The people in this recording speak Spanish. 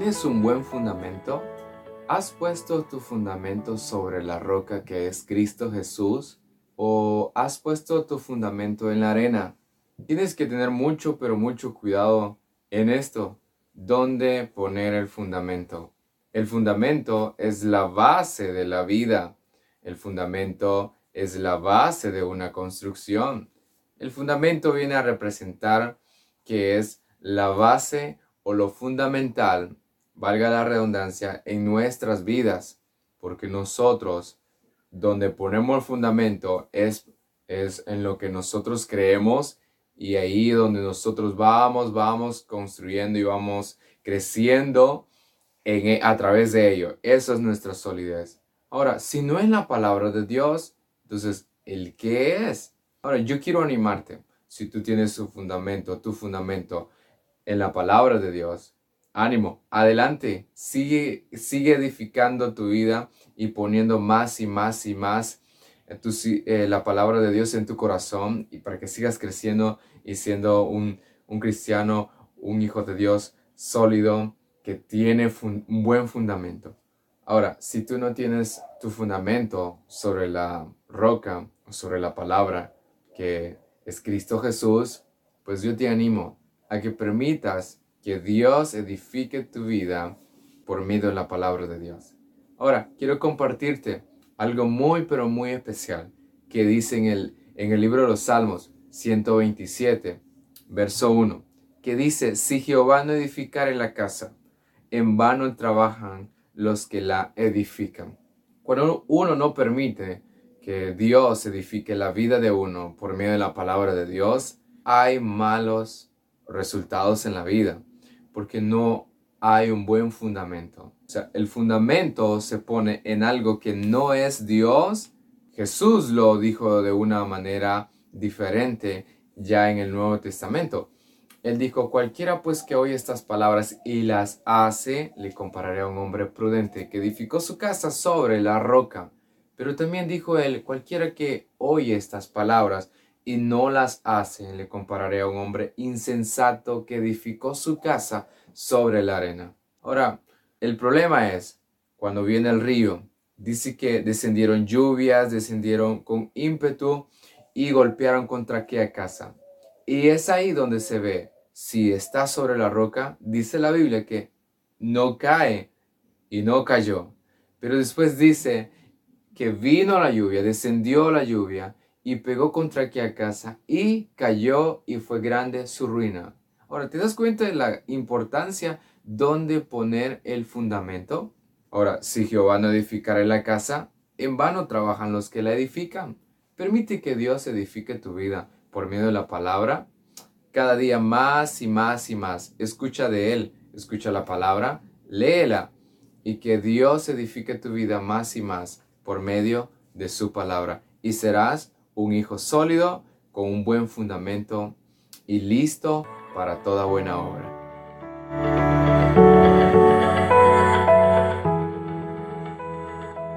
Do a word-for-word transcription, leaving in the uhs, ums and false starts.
¿Tienes un buen fundamento? ¿Has puesto tu fundamento sobre la roca que es Cristo Jesús? ¿O has puesto tu fundamento en la arena? Tienes que tener mucho, pero mucho cuidado en esto. ¿Dónde poner el fundamento? El fundamento es la base de la vida. El fundamento es la base de una construcción. El fundamento viene a representar que es la base o lo fundamental, valga la redundancia, en nuestras vidas, porque nosotros, donde ponemos el fundamento es, es en lo que nosotros creemos, y ahí donde nosotros vamos, vamos construyendo y vamos creciendo en, a través de ello. Esa es nuestra solidez. Ahora, si no es la palabra de Dios, entonces, ¿el qué es? Ahora, yo quiero animarte. Si tú tienes su fundamento, tu fundamento en la palabra de Dios, ánimo, adelante, sigue, sigue edificando tu vida y poniendo más y más y más tu, eh, la palabra de Dios en tu corazón, y para que sigas creciendo y siendo un, un cristiano, un hijo de Dios sólido, que tiene un buen fundamento. Ahora, si tú no tienes tu fundamento sobre la roca, sobre la palabra que es Cristo Jesús, pues yo te animo a que permitas que Dios edifique tu vida por medio de la palabra de Dios. Ahora, quiero compartirte algo muy, pero muy especial que dice en el, en el libro de los Salmos ciento veintisiete, verso uno, que dice: si Jehová no edificare la casa, en vano trabajan los que la edifican. Cuando uno no permite que Dios edifique la vida de uno por medio de la palabra de Dios, hay malos resultados en la vida, porque no hay un buen fundamento. O sea, el fundamento se pone en algo que no es Dios. Jesús lo dijo de una manera diferente ya en el Nuevo Testamento. Él dijo: cualquiera pues que oye estas palabras y las hace, le compararé a un hombre prudente que edificó su casa sobre la roca. Pero también dijo él: cualquiera que oye estas palabras y no las hace, le compararé a un hombre insensato que edificó su casa sobre la arena. Ahora, el problema es cuando viene el río. Dice que descendieron lluvias, descendieron con ímpetu y golpearon contra aquella casa. Y es ahí donde se ve si está sobre la roca. Dice la Biblia que no cae y no cayó. Pero después dice que vino la lluvia, descendió la lluvia y pegó contra aquella casa y cayó, y fue grande su ruina. Ahora, ¿te das cuenta de la importancia donde poner el fundamento? Ahora, si Jehová no edificare la casa, en vano trabajan los que la edifican. Permite que Dios edifique tu vida por medio de la palabra. Cada día más y más y más. Escucha de Él, escucha la palabra, léela, y que Dios edifique tu vida más y más por medio de su palabra. Y serás un hijo sólido, con un buen fundamento y listo para toda buena obra.